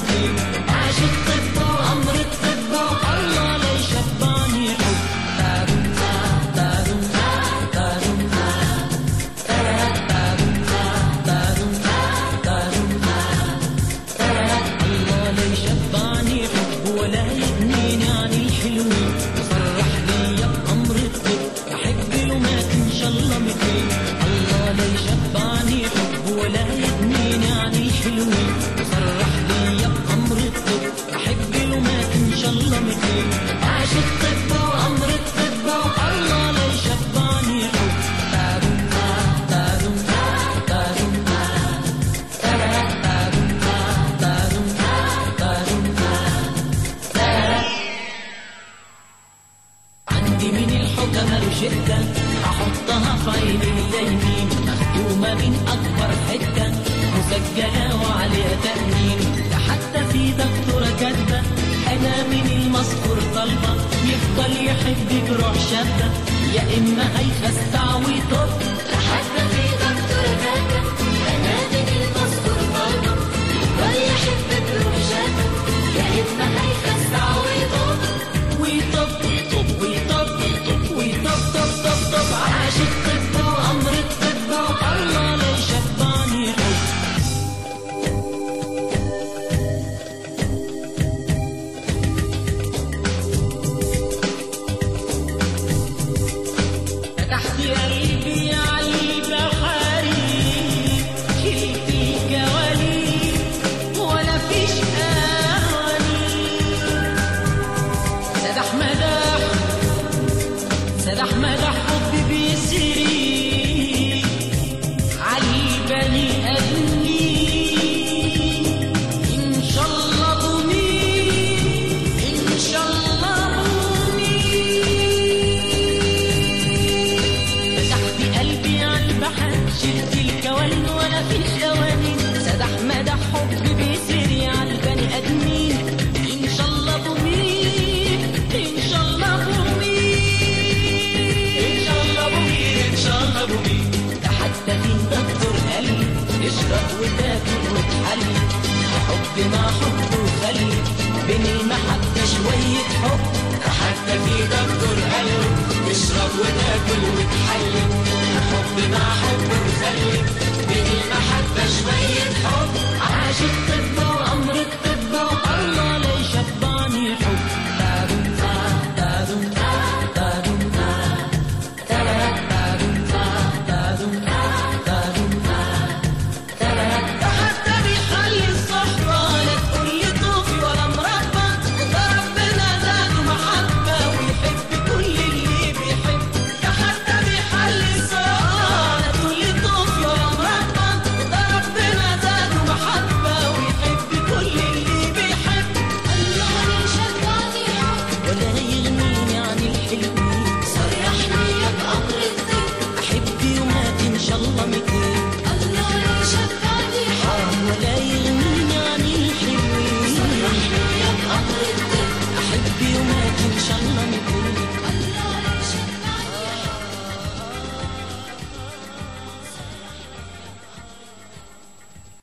مثلي. عاشق طب وأمر الطب والله لا يشبعني حب. الله لا يشبعني حب ولا يغنيني عن الحلوين. وصرح لي بأمر الطب أحب له ما إن شاء الله مثلي. الله لا يشبعني حب ولا يغنيني عن الحلوين. وصرح لي بأمر الطب أحب له ما إن شاء الله مثلي. عاشق طب وأمر الطب والله لا يشبعني حب. عندي من الحكمة روشتة أحطها في عيني اليمين، مختومة من أكبر حتة مسجلة وعليها تأمين. ده حتى في دكتورة كاتبة أنا من المذكور طالبة يفضل يحبك روح شابة يا إما هيخسع ويطب. ده حتى في دكتورة كاتبة أنا من المذكور طالبة يفضل يحبك روح شابة يا إما هيخسع ويطب. عاشق طب وأمر الطب والله لا يشبعني حب. فتحت قلبي على البحاري شلت الجوالي ولا فيش أواني. سدح مدح حبي بيسري عالبني آدمين. إن شاء الله بومين إن شاء الله بومين. فتحت قلبي عالبحر شلت الكوان ولا فيش أواني. سدح مدح حبي بيسري عالبني آدمين. إن شاء الله بومين إن شاء الله بومين. ده حتى في دكتور قال لي اشرب وتاكل وتحلي. حب مع حب وخلي بين المحبة شوية حب. ده حتى في دكتور قال لي اشرب وتاكل وتحلي. حب مع حب وخلي بين المحبة شوية حب. عاشق